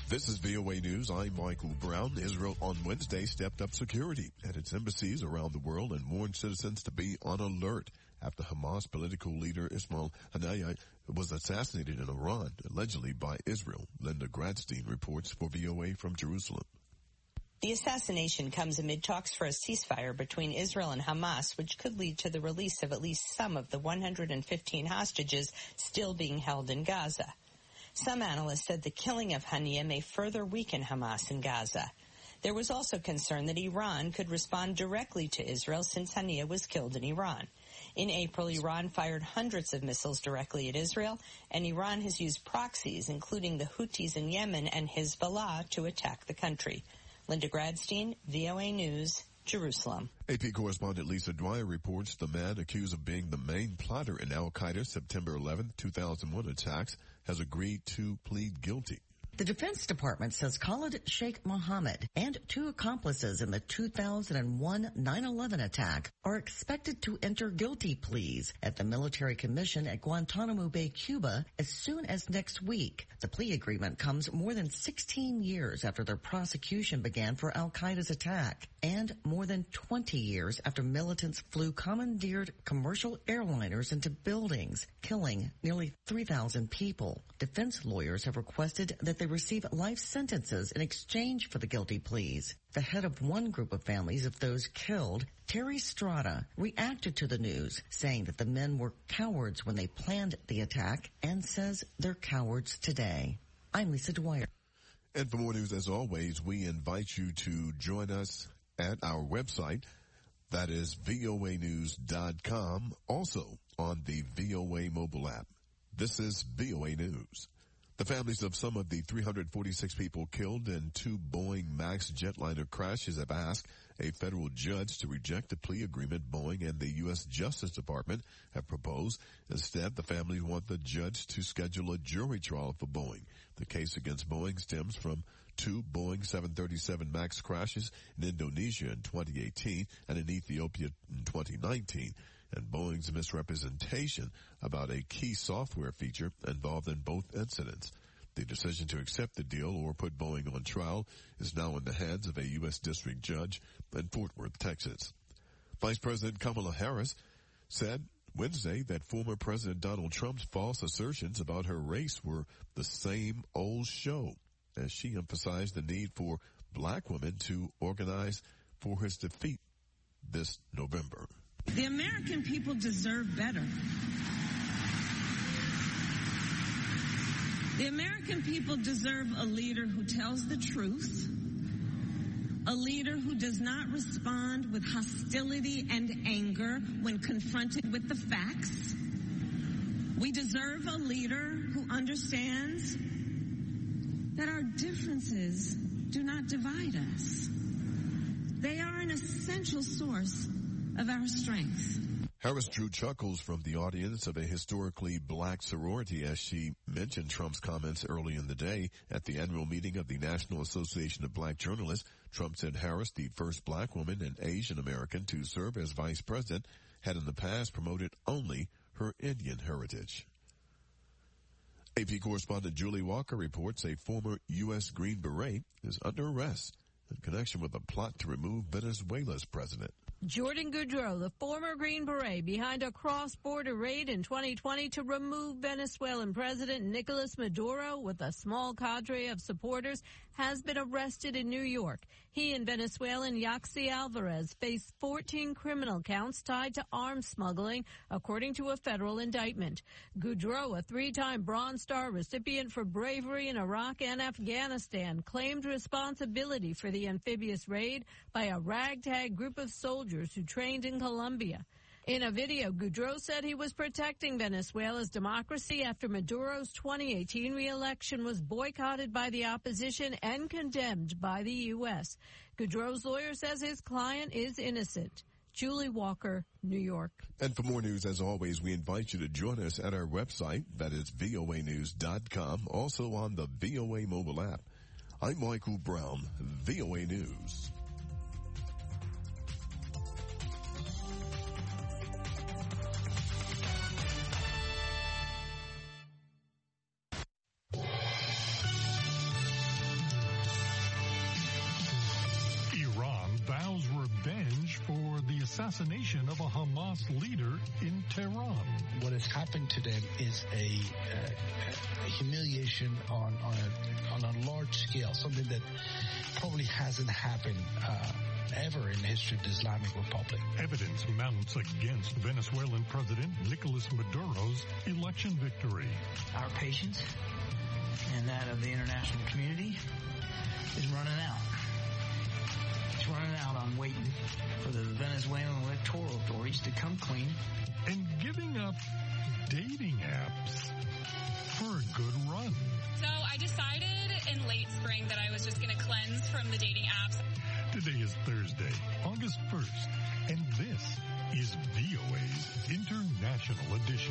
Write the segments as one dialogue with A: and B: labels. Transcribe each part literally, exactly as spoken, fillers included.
A: This is V O A News. I'm Michael Brown. Israel on Wednesday stepped up security at its embassies around the world and warned citizens to be on alert after Hamas political leader Ismail Haniyeh was assassinated in Iran, allegedly by Israel. Linda Gradstein reports for V O A from Jerusalem.
B: The assassination comes amid talks for a ceasefire between Israel and Hamas, which could lead to the release of at least some of the one hundred fifteen hostages still being held in Gaza. Some analysts said the killing of Haniyeh may further weaken Hamas in Gaza. There was also concern that Iran could respond directly to Israel since Haniyeh was killed in Iran. In April, Iran fired hundreds of missiles directly at Israel, and Iran has used proxies, including the Houthis in Yemen and Hezbollah, to attack the country. Linda Gradstein, V O A News, Jerusalem.
A: A P correspondent Lisa Dwyer reports the man accused of being the main plotter in al-Qaeda's September eleventh, two thousand one attacks has agreed to plead guilty.
C: The Defense Department says Khalid Sheikh Mohammed and two accomplices in the two thousand one nine eleven attack are expected to enter guilty pleas at the military commission at Guantanamo Bay, Cuba, as soon as next week. The plea agreement comes more than sixteen years after their prosecution began for al-Qaeda's attack, and more than twenty years after militants flew commandeered commercial airliners into buildings, killing nearly three thousand people. Defense lawyers have requested that they receive life sentences in exchange for the guilty pleas. The head of one group of families of those killed, Terry Strada, reacted to the news, saying that the men were cowards when they planned the attack and says they're cowards today. I'm Lisa Dwyer.
A: And for more news, as always, we invite you to join us at our website. That is V O A news dot com. Also on the V O A mobile app. This is V O A News. The families of some of the three hundred forty-six people killed in two Boeing MAX jetliner crashes have asked a federal judge to reject the plea agreement Boeing and the U S Justice Department have proposed. Instead, the families want the judge to schedule a jury trial for Boeing. The case against Boeing stems from two Boeing seven thirty-seven MAX crashes in Indonesia in twenty eighteen and in Ethiopia in twenty nineteen. And Boeing's misrepresentation about a key software feature involved in both incidents. The decision to accept the deal or put Boeing on trial is now in the hands of a U S district judge in Fort Worth, Texas. Vice President Kamala Harris said Wednesday that former President Donald Trump's false assertions about her race were the same old show, as she emphasized the need for black women to organize for his defeat this November.
D: The American people deserve better. The American people deserve a leader who tells the truth, a leader who does not respond with hostility and anger when confronted with the facts. We deserve a leader who understands that our differences do not divide us. They are an essential source of our strength.
A: Harris drew chuckles from the audience of a historically black sorority as she mentioned Trump's comments early in the day at the annual meeting of the National Association of Black Journalists. Trump said Harris, the first black woman and Asian American to serve as vice president, had in the past promoted only her Indian heritage. A P correspondent Julie Walker reports a former U S Green Beret is under arrest in connection with a plot to remove Venezuela's president.
E: Jordan Goudreau, the former Green Beret, behind a cross-border raid in twenty twenty to remove Venezuelan President Nicolas Maduro with a small cadre of supporters, has been arrested in New York. He and Venezuelan Yaxi Alvarez face fourteen criminal counts tied to arms smuggling, according to a federal indictment. Goudreau, a three-time Bronze Star recipient for bravery in Iraq and Afghanistan, claimed responsibility for the amphibious raid by a ragtag group of soldiers who trained in Colombia. In a video, Goudreau said he was protecting Venezuela's democracy after Maduro's twenty eighteen re-election was boycotted by the opposition and condemned by the U S. Goudreau's lawyer says his client is innocent. Julie Walker, New York.
A: And for more news, as always, we invite you to join us at our website, that is V O A news dot com, also on the V O A mobile app. I'm Michael Brown, V O A News.
F: assassination of a Hamas leader in Tehran.
G: What has happened to them is a, uh, a humiliation on, on, a, on a large scale, something that probably hasn't happened uh, ever in the history of the Islamic Republic.
F: Evidence mounts against Venezuelan President Nicolas Maduro's election victory.
H: Our patience and that of the international community is running out. It's running out on waiting for the Venezuelan electoral authorities to come clean.
F: And giving up dating apps for a good run.
I: So I decided in late spring that I was just going to cleanse from the dating apps.
F: Today is Thursday, August first, and this is V O A's International Edition.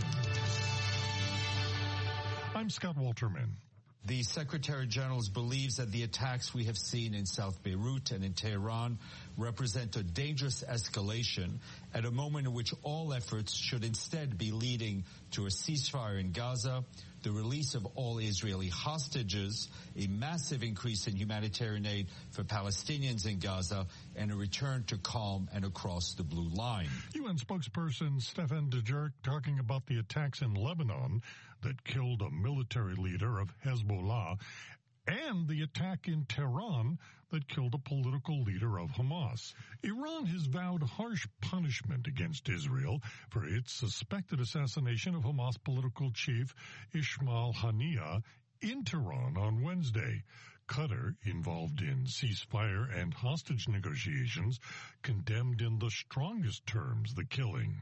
F: I'm Scott Walterman.
J: The Secretary General believes that the attacks we have seen in South Beirut and in Tehran represent a dangerous escalation at a moment in which all efforts should instead be leading to a ceasefire in Gaza, the release of all Israeli hostages, a massive increase in humanitarian aid for Palestinians in Gaza, and a return to calm and across the blue line.
F: U N spokesperson Stefan Dujarric talking about the attacks in Lebanon that killed a military leader of Hezbollah and the attack in Tehran that killed a political leader of Hamas. Iran has vowed harsh punishment against Israel for its suspected assassination of Hamas political chief Ismail Haniyeh in Tehran on Wednesday. Qatar, involved in ceasefire and hostage negotiations, condemned in the strongest terms the killing.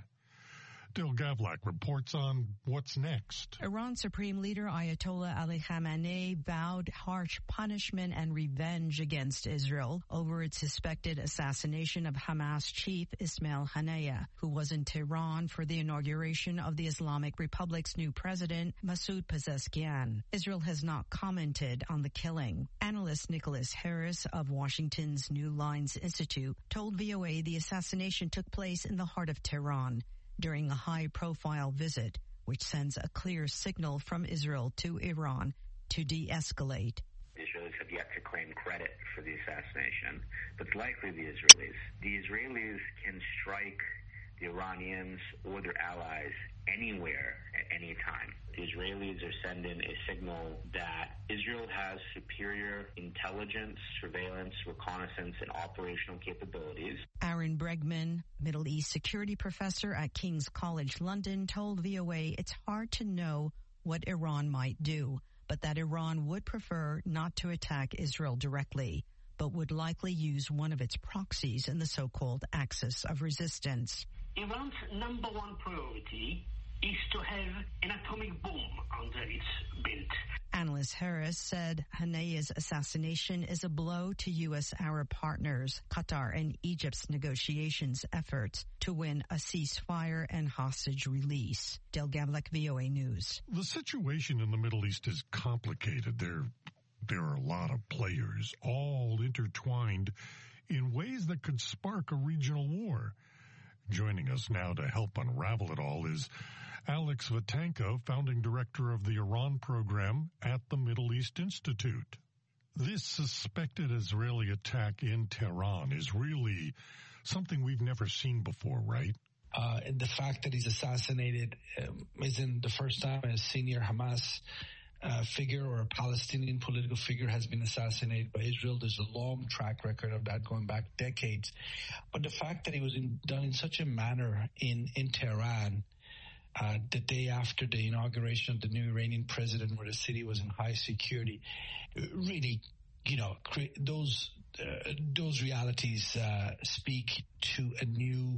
F: Dil Gavlak reports on what's next.
K: Iran Supreme Leader Ayatollah Ali Khamenei vowed harsh punishment and revenge against Israel over its suspected assassination of Hamas chief Ismail Haniyeh, who was in Tehran for the inauguration of the Islamic Republic's new president, Masoud Pezeshkian. Israel has not commented on the killing. Analyst Nicholas Harris of Washington's New Lines Institute told V O A the assassination took place in the heart of Tehran during a high-profile visit, which sends a clear signal from Israel to Iran to de-escalate.
L: The Israelis have yet to claim credit for the assassination, but it's likely the Israelis. The Israelis can strike the Iranians or their allies anywhere at any time. The Israelis are sending a signal that Israel has superior intelligence, surveillance, reconnaissance, and operational capabilities.
K: Aaron Bregman, Middle East security professor at King's College London, told V O A it's hard to know what Iran might do, but that Iran would prefer not to attack Israel directly, but would likely use one of its proxies in the so-called axis of resistance.
M: Iran's number one priority is to have an atomic bomb under its belt.
K: Analyst Harris said Haniyeh's assassination is a blow to U S Arab partners, Qatar and Egypt's negotiations efforts to win a ceasefire and hostage release. Del Gavlak, V O A News.
F: The situation in the Middle East is complicated. There, there are a lot of players, all intertwined in ways that could spark a regional war. Joining us now to help unravel it all is Alex Vatanka, founding director of the Iran program at the Middle East Institute. This suspected Israeli attack in Tehran is really something we've never seen before, right?
G: Uh, the fact that he's assassinated um, isn't the first time a senior Hamas uh, figure or a Palestinian political figure has been assassinated by Israel. There's a long track record of that going back decades. But the fact that it was in, done in such a manner in, in Tehran, uh, the day after the inauguration of the new Iranian president, where the city was in high security, really, you know, cre- those uh, those realities uh, speak to a new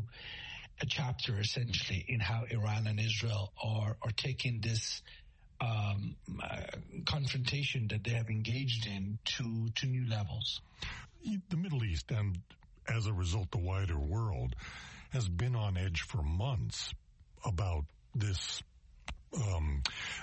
G: a chapter, essentially, in how Iran and Israel are, are taking this Um, uh, confrontation that they have engaged in to, to new levels.
F: The Middle East, and as a result the wider world, has been on edge for months about this um,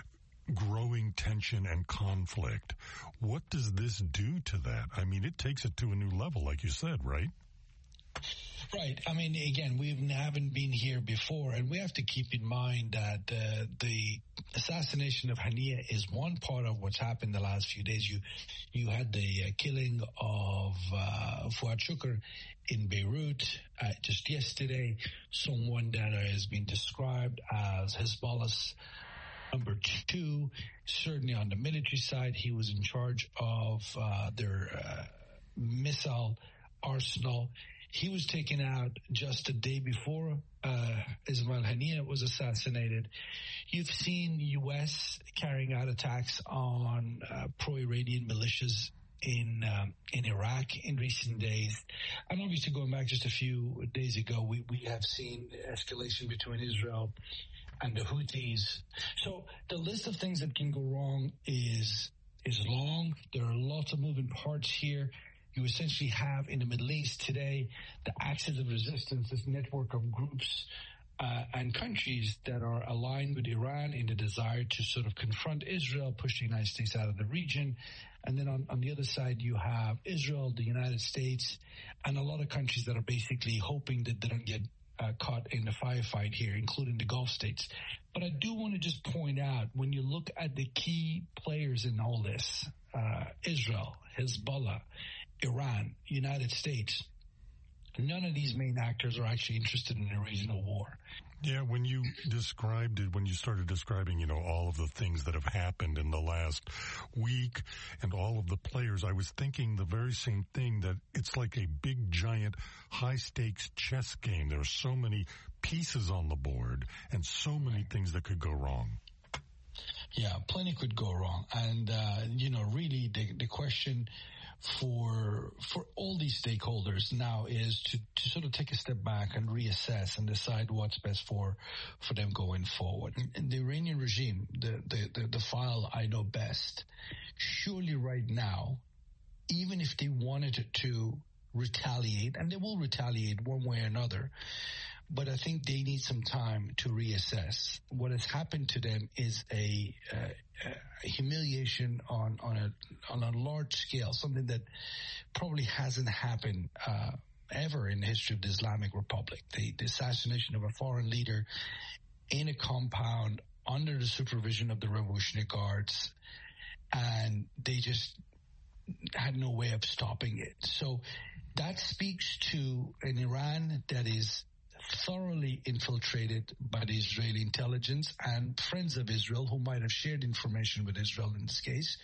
F: growing tension and conflict. What does this do to that? I mean, it takes it to a new level, like you said, right?
G: Right. I mean, again, we haven't been here before, and we have to keep in mind that uh, the assassination of Haniya is one part of what's happened the last few days. You you had the uh, killing of uh, Fuad Shukr in Beirut uh, just yesterday, someone that has been described as Hezbollah's number two. Certainly on the military side, he was in charge of uh, their uh, missile arsenal. He was taken out just a day before uh, Ismail Haniya was assassinated. You've seen U S carrying out attacks on uh, pro-Iranian militias in um, in Iraq in recent days. And obviously going back just a few days ago, we, we have seen escalation between Israel and the Houthis. So the list of things that can go wrong is is long. There are lots of moving parts here. You essentially have in the Middle East today the axis of resistance, this network of groups uh, and countries that are aligned with Iran in the desire to sort of confront Israel, push the United States out of the region. And then on, on the other side, you have Israel, the United States, and a lot of countries that are basically hoping that they don't get uh, caught in the firefight here, including the Gulf states. But I do want to just point out, when you look at the key players in all this, uh, Israel, Hezbollah, Iran, United States, none of these main actors are actually interested in a regional war.
F: Yeah, when you described it, when you started describing, you know, all of the things that have happened in the last week and all of the players, I was thinking the very same thing, that it's like a big, giant, high-stakes chess game. There are so many pieces on the board and so many things that could go wrong.
G: Yeah, plenty could go wrong. And, uh, you know, really the, the question for for all these stakeholders now is to, to sort of take a step back and reassess and decide what's best for for them going forward. And the Iranian regime, the, the, the, the file I know best, surely right now, even if they wanted to retaliate, and they will retaliate one way or another, but I think they need some time to reassess. What has happened to them is a, uh, a humiliation on, on a on a large scale, something that probably hasn't happened uh, ever in the history of the Islamic Republic. The, the assassination of a foreign leader in a compound under the supervision of the Revolutionary Guards, and they just had no way of stopping it. So that speaks to an Iran that is thoroughly infiltrated by the Israeli intelligence and friends of Israel who might have shared information with Israel in this case.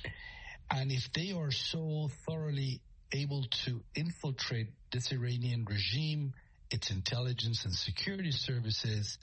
G: And if they are so thoroughly able to infiltrate this Iranian regime, its intelligence and security services,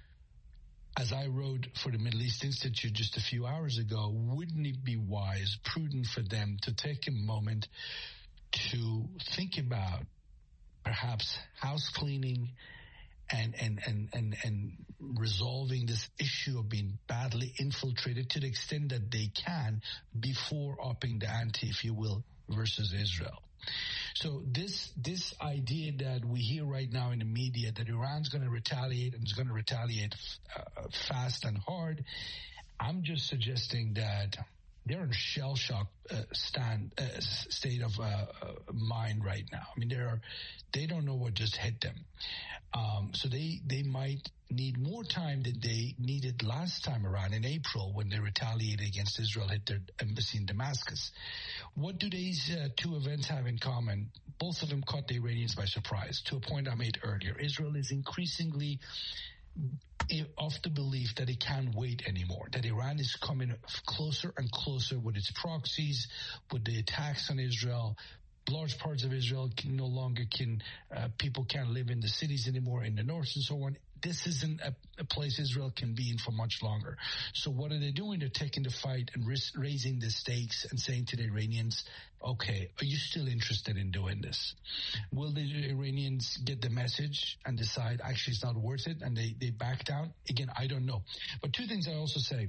G: as I wrote for the Middle East Institute just a few hours ago, wouldn't it be wise, prudent for them to take a moment to think about perhaps house cleaning and, and, and, and, and resolving this issue of being badly infiltrated to the extent that they can before upping the ante, if you will, versus Israel. So this this idea that we hear right now in the media that Iran's going to retaliate and is going to retaliate uh, fast and hard, I'm just suggesting that they're in shell shock uh, stand uh, state of uh, uh, mind right now. I mean, they are they don't know what just hit them. Um, so they they might need more time than they needed last time around in April when they retaliated against Israel, hit their embassy in Damascus. What do these uh, two events have in common? Both of them caught the Iranians by surprise, to a point I made earlier. Israel is increasingly of the belief that it can't wait anymore, that Iran is coming closer and closer with its proxies, with the attacks on Israel. Large parts of Israel can no longer can, uh, people can't live in the cities anymore in the north and so on. This isn't a, a place Israel can be in for much longer. So what are they doing? They're taking the fight and risk, raising the stakes and saying to the Iranians, okay, are you still interested in doing this? Will the Iranians get the message and decide actually it's not worth it and they, they back down? Again, I don't know. But two things I also say.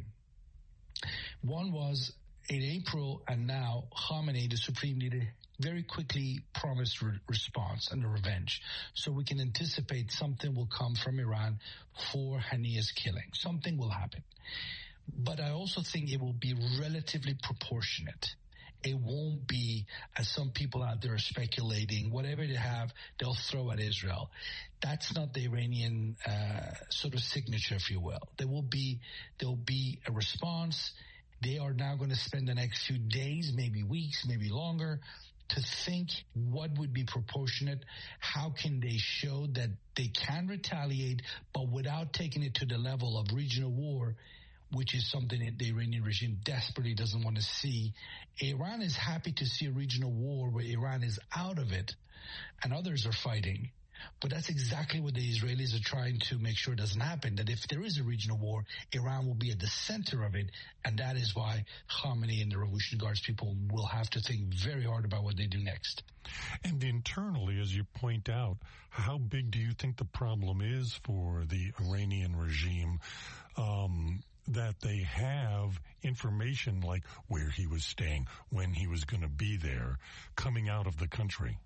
G: One was in April and now Khamenei, the supreme leader, very quickly promised re- response and a revenge. So we can anticipate something will come from Iran for Haniya's killing. Something will happen. But I also think it will be relatively proportionate. It won't be, as some people out there are speculating, whatever they have, they'll throw at Israel. That's not the Iranian uh, sort of signature, if you will. There will be, there will be a response. They are now going to spend the next few days, maybe weeks, maybe longer, to think what would be proportionate. How can they show that they can retaliate, but without taking it to the level of regional war, which is something that the Iranian regime desperately doesn't want to see. Iran is happy to see a regional war where Iran is out of it and others are fighting. But that's exactly what the Israelis are trying to make sure doesn't happen, that if there is a regional war, Iran will be at the center of it. And that is why Khamenei and the Revolutionary Guards people will have to think very hard about what they do next.
F: And internally, as you point out, how big do you think the problem is for the Iranian regime? Um, that they have information like where he was staying, when he was going to be there, coming out of the country?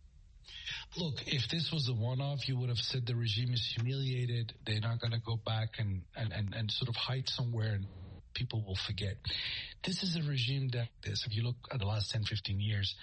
G: Look, if this was a one-off, you would have said the regime is humiliated. They're not going to go back and, and, and, and sort of hide somewhere and people will forget. This is a regime that is, if you look at the last ten, fifteen years,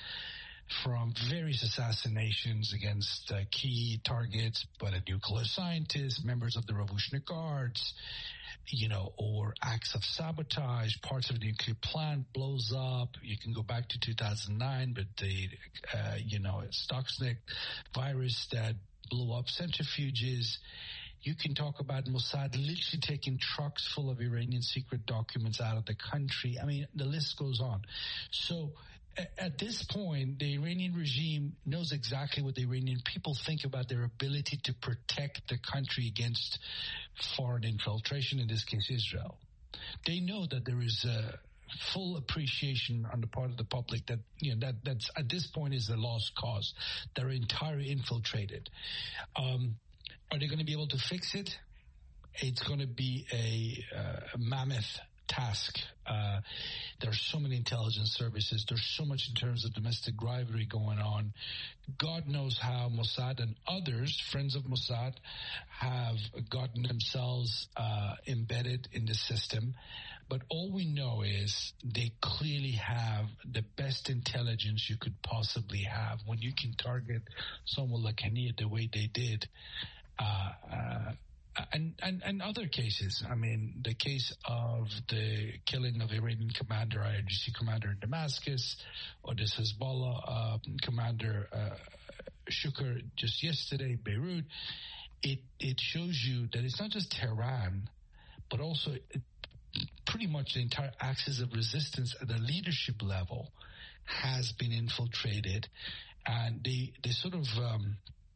G: from various assassinations against uh, key targets, but a nuclear scientist, members of the Revolutionary Guards, you know, or acts of sabotage, parts of the nuclear plant blows up. You can go back to two thousand nine, but the, uh, you know, Stuxnet virus that blew up centrifuges. You can talk about Mossad literally taking trucks full of Iranian secret documents out of the country. I mean, the list goes on. So at this point, the Iranian regime knows exactly what the Iranian people think about their ability to protect the country against foreign infiltration, in this case, Israel. They know that there is a full appreciation on the part of the public that, you know, that that's at this point is a lost cause. They're entirely infiltrated. Um, are they going to be able to fix it? It's going to be a, uh, a mammoth task. Uh, there's so many intelligence services. There's so much in terms of domestic rivalry going on. God knows how Mossad and others, friends of Mossad, have gotten themselves uh, embedded in the system. But all we know is they clearly have the best intelligence you could possibly have. When you can target someone like Haniyeh the way they did, uh, uh And, and, and other cases. I mean, the case of the killing of Iranian commander, I R G C commander in Damascus, or this Hezbollah uh, commander, uh, Shukr, just yesterday, Beirut, it, it shows you that it's not just Tehran, but also it, pretty much the entire axis of resistance at the leadership level has been infiltrated. And they, they sort of, um,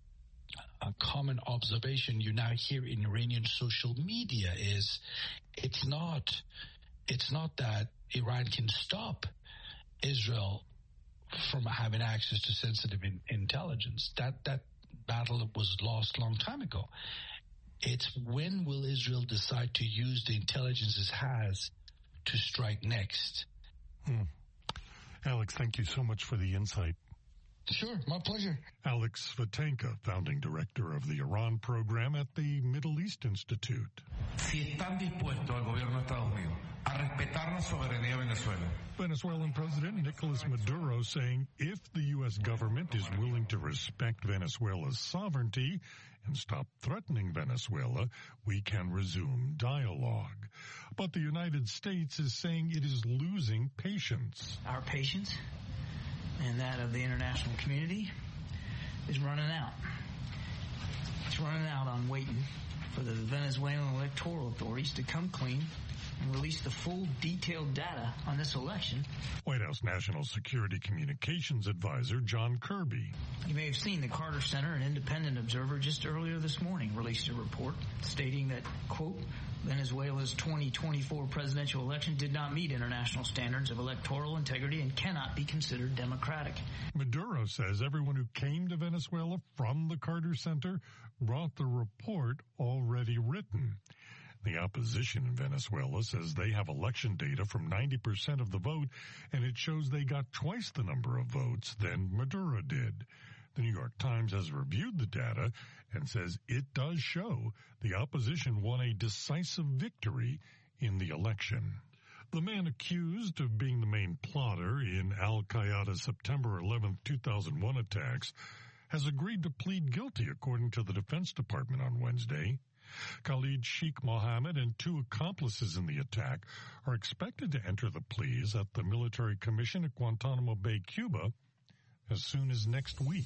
G: a common observation you now hear in Iranian social media is it's not it's not that Iran can stop Israel from having access to sensitive in, intelligence. That that battle was lost a long time ago. It's when will Israel decide to use the intelligence it has to strike next?
F: Hmm. Alex, thank you so much for the insight.
G: Sure, my pleasure.
F: Alex Vatenka, founding director of the Iran program at the Middle East Institute.
N: Si están dispuestos al gobierno de Estados Unidos a respetar la soberanía de Venezuela.
F: Venezuelan President Nicolas Maduro saying if the U S government is willing to respect Venezuela's sovereignty and stop threatening Venezuela, we can resume dialogue. But the United States is saying it is losing patience.
H: Our patience and that of the international community is running out. It's running out on waiting for the Venezuelan electoral authorities to come clean and release the full detailed data on this election.
F: White House National Security Communications Advisor John Kirby.
H: You may have seen the Carter Center, an independent observer, just earlier this morning released a report stating that, quote, Venezuela's twenty twenty-four presidential election did not meet international standards of electoral integrity and cannot be considered democratic.
F: Maduro says everyone who came to Venezuela from the Carter Center brought the report already written. The opposition in Venezuela says they have election data from ninety percent of the vote, and it shows they got twice the number of votes than Maduro did. The New York Times has reviewed the data and says it does show the opposition won a decisive victory in the election. The man accused of being the main plotter in al-Qaeda's September eleventh, two thousand one attacks has agreed to plead guilty, according to the Defense Department on Wednesday. Khalid Sheikh Mohammed and two accomplices in the attack are expected to enter the pleas at the military commission at Guantanamo Bay, Cuba, as soon as next week.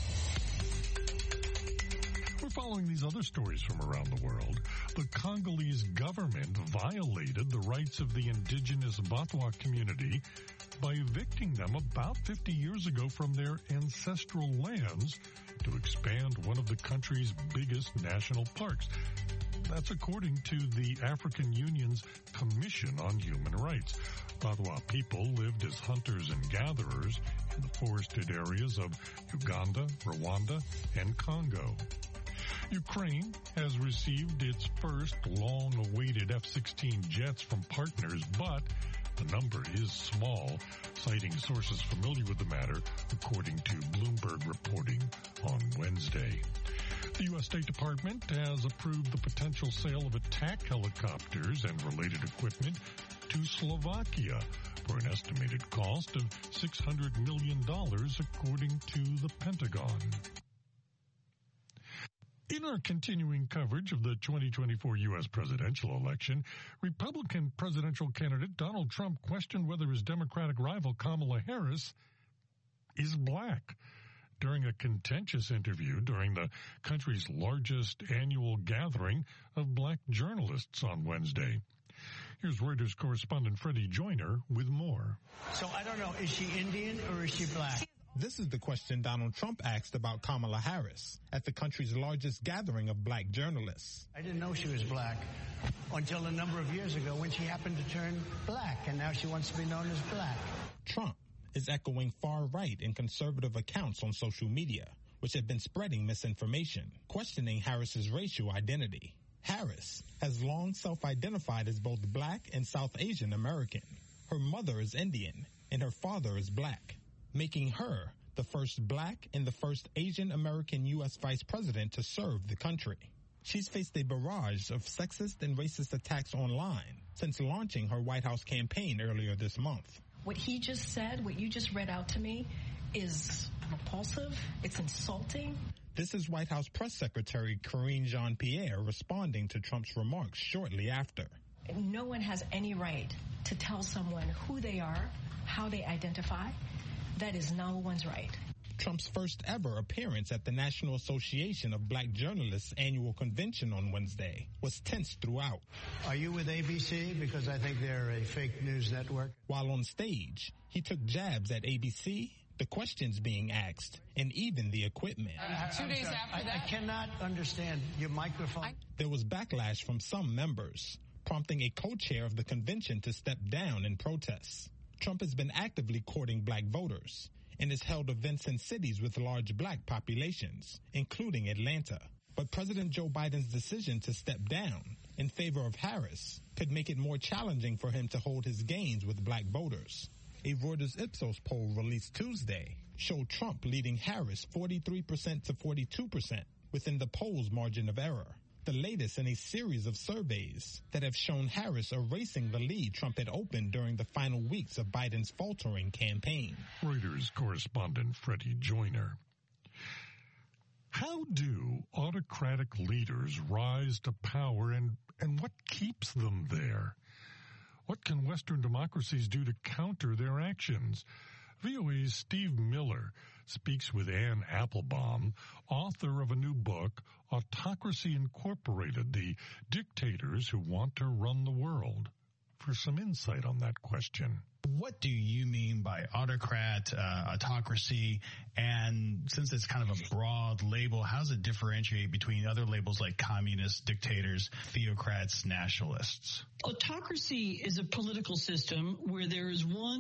F: We're following these other stories from around the world. The Congolese government violated the rights of the indigenous Batwa community by evicting them about fifty years ago from their ancestral lands to expand one of the country's biggest national parks. That's according to the African Union's Commission on Human Rights. Batwa people lived as hunters and gatherers in the forested areas of Uganda, Rwanda, and Congo. Ukraine has received its first long-awaited F sixteen jets from partners, but the number is small, citing sources familiar with the matter, according to Bloomberg reporting on Wednesday. The U S State Department has approved the potential sale of attack helicopters and related equipment to Slovakia for an estimated cost of six hundred million dollars, according to the Pentagon. In our continuing coverage of the twenty twenty-four U S presidential election, Republican presidential candidate Donald Trump questioned whether his Democratic rival Kamala Harris is black during a contentious interview during the country's largest annual gathering of black journalists on Wednesday. Here's Reuters correspondent Freddie Joyner with more.
O: So I don't know, is she Indian or is she black?
P: This is the question Donald Trump asked about Kamala Harris at the country's largest gathering of black journalists.
O: I didn't know she was black until a number of years ago when she happened to turn black, and now she wants to be known as black.
P: Trump is echoing far-right and conservative accounts on social media, which have been spreading misinformation, questioning Harris's racial identity. Harris has long self-identified as both black and South Asian American. Her mother is Indian, and her father is black, making her the first black and the first Asian American U S vice president to serve the country. She's faced a barrage of sexist and racist attacks online since launching her White House campaign earlier this month.
Q: What he just said, what you just read out to me, is repulsive. It's insulting.
P: This is White House Press Secretary Karine Jean-Pierre responding to Trump's remarks shortly after.
Q: No one has any right to tell someone who they are, how they identify. That is no one's right.
P: Trump's first ever appearance at the National Association of Black Journalists annual convention on Wednesday was tense throughout.
O: Are you with A B C? Because I think they're a fake news network.
P: While on stage, he took jabs at A B C, the questions being asked, and even the equipment.
O: I, I,
R: Two days after
O: I,
R: that?
O: I cannot understand your microphone. I,
P: there was backlash from some members, prompting a co-chair of the convention to step down in protest. Trump has been actively courting black voters and has held events in cities with large black populations, including Atlanta. But President Joe Biden's decision to step down in favor of Harris could make it more challenging for him to hold his gains with black voters. A Reuters Ipsos poll released Tuesday showed Trump leading Harris forty-three percent to forty-two percent within the poll's margin of error, the latest in a series of surveys that have shown Harris erasing the lead Trump had opened during the final weeks of Biden's faltering campaign.
F: Reuters correspondent Freddie Joyner. How do autocratic leaders rise to power, and, and what keeps them there? What can Western democracies do to counter their actions? V O A's Steve Miller speaks with Ann Applebaum, author of a new book, Autocracy Incorporated, The Dictators Who Want to Run the World, for some insight on that question.
S: What do you mean by autocrat, uh, autocracy? And since it's kind of a broad label, how does it differentiate between other labels like communists, dictators, theocrats, nationalists?
T: Autocracy is a political system where there is one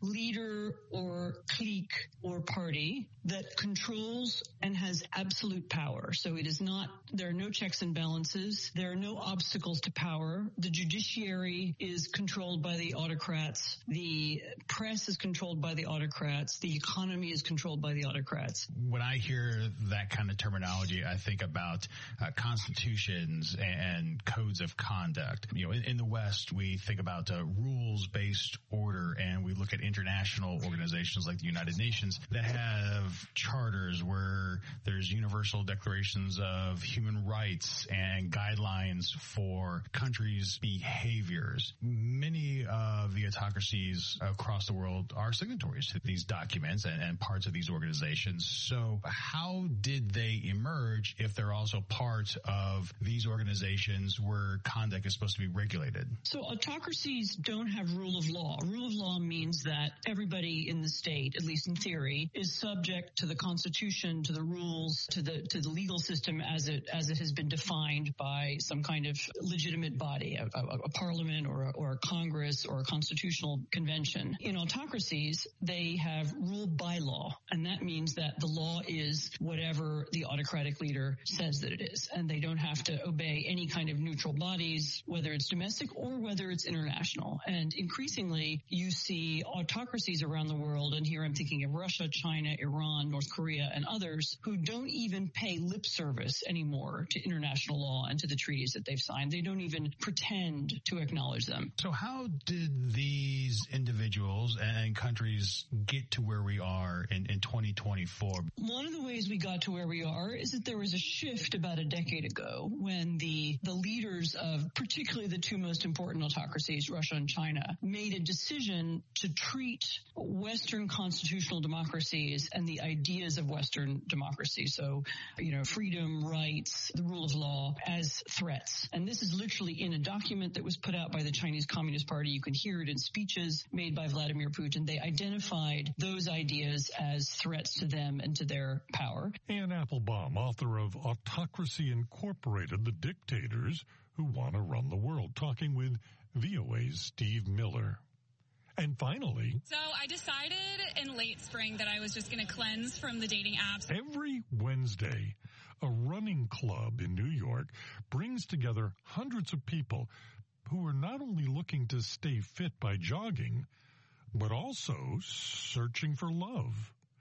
R: leader or clique or party that controls and has absolute power. So it is not, there are no checks and balances. There are no obstacles to power. The judiciary is controlled by the autocrats. The press is controlled by the autocrats. The economy is controlled by the autocrats.
S: When I hear that kind of terminology, I think about uh, constitutions and codes of conduct. You know, in, in the West, we think about uh, rules-based order, and we look at international organizations like the United Nations that have charters where there's universal declarations of human rights and guidelines for countries' behaviors. Many of the autocracies across the world are signatories to these documents and, and parts of these organizations. So how did they emerge if they're also part of these organizations where conduct is supposed to be regulated?
R: So autocracies don't have rule of law. Rule of law means that everybody in the state, at least in theory, is subject to the Constitution, to the rules, to the to the legal system as it as it has been defined by some kind of legitimate body, a, a, a parliament or a, or a Congress or a constitutional convention. In autocracies, they have rule by law, and that means that the law is whatever the autocratic leader says that it is, and they don't have to obey any kind of neutral bodies, whether it's domestic or whether it's international. And increasingly, you see autocracies around the world, and here I'm thinking of Russia, China, Iran, North Korea, and others, who don't even pay lip service anymore to international law and to the treaties that they've signed. They don't even pretend to acknowledge them.
S: So how did these individuals and countries get to where we are in, in twenty twenty-four?
R: One of the ways we got to where we are is that there was a shift about a decade ago when the, the leaders of particularly the two most important autocracies, Russia and China, made a decision to treat Western constitutional democracies and the ideas of Western democracy, so, you know, freedom, rights, the rule of law, as threats. And this is literally in a document that was put out by the Chinese Communist Party. You can hear it in speeches made by Vladimir Putin. They identified those ideas as threats to them and to their power.
F: Anne Applebaum, author of Autocracy Incorporated, The Dictators Who Want to Run the World, talking with V O A's Steve Miller. And finally...
I: So I decided in late spring that I was just going to cleanse from the dating apps.
F: Every Wednesday, a running club in New York brings together hundreds of people who are not only looking to stay fit by jogging, but also searching for love.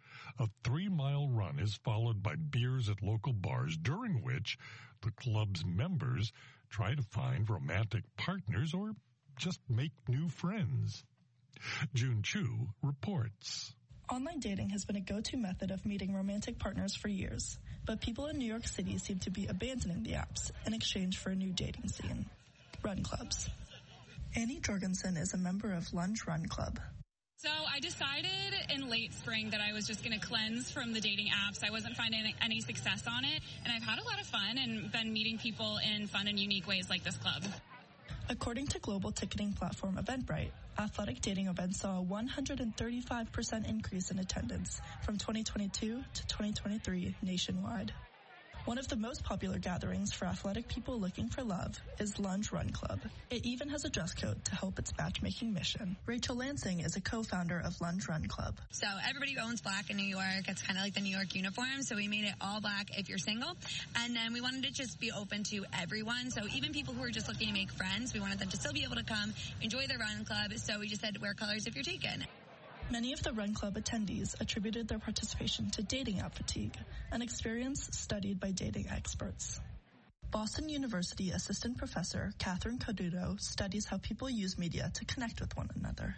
F: A three-mile run is followed by beers at local bars, during which the club's members try to find romantic partners or just make new friends. June Chu reports.
T: Online dating has been a go-to method of meeting romantic partners for years, but people in New York City seem to be abandoning the apps in exchange for a new dating scene. Run clubs. Annie Jorgensen is a member of Lunge Run Club.
I: So I decided in late spring that I was just going to cleanse from the dating apps. I wasn't finding any success on it, and I've had a lot of fun and been meeting people in fun and unique ways like this club.
T: According to global ticketing platform Eventbrite, athletic dating events saw a one hundred thirty-five percent increase in attendance from twenty twenty-two to twenty twenty-three nationwide. One of the most popular gatherings for athletic people looking for love is Lunge Run Club. It even has a dress code to help its matchmaking mission. Rachel Lansing is a co-founder of Lunge Run Club.
U: So everybody owns black in New York. It's kind of like the New York uniform. So we made it all black if you're single. And then we wanted to just be open to everyone. So even people who are just looking to make friends, we wanted them to still be able to come, enjoy the run club. So we just said wear colors if you're taken.
T: Many of the Run Club attendees attributed their participation to dating app fatigue, an experience studied by dating experts. Boston University assistant professor Catherine Caduto studies how people use media to connect with one another.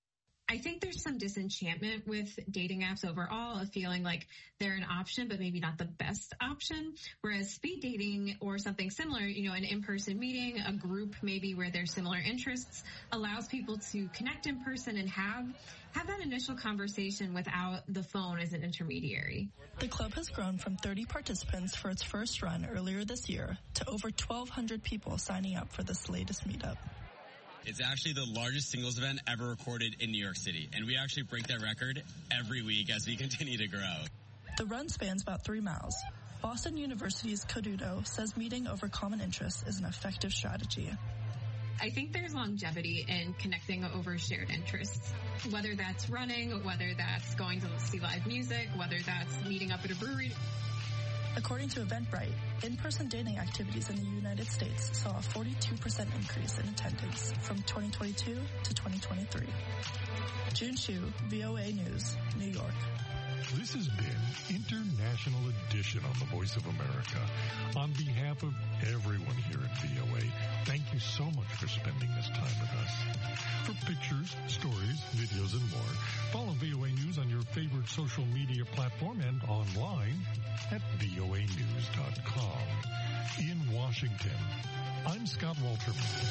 V: I think there's some disenchantment with dating apps overall, of feeling like they're an option, but maybe not the best option. Whereas speed dating or something similar, you know, an in-person meeting, a group maybe where there's similar interests, allows people to connect in person and have have that initial conversation without the phone as an intermediary.
T: The club has grown from thirty participants for its first run earlier this year to over twelve hundred people signing up for this latest meetup.
W: It's actually the largest singles event ever recorded in New York City, and we actually break that record every week as we continue to grow.
T: The run spans about three miles. Boston University's Caduto says meeting over common interests is an effective strategy.
V: I think there's longevity in connecting over shared interests, whether that's running, whether that's going to see live music, whether that's meeting up at a brewery.
T: According to Eventbrite, in-person dating activities in the United States saw a forty-two percent increase in attendance from twenty twenty-two to twenty twenty-three. June Chu, V O A News, New York.
F: This has been International Edition on the Voice of America. On behalf of everyone here at V O A, thank you so much for spending this time with us. For pictures, stories, videos, and more, follow V O A News on your favorite social media platform and online at V O A news dot com. In Washington, I'm Scott Walterman.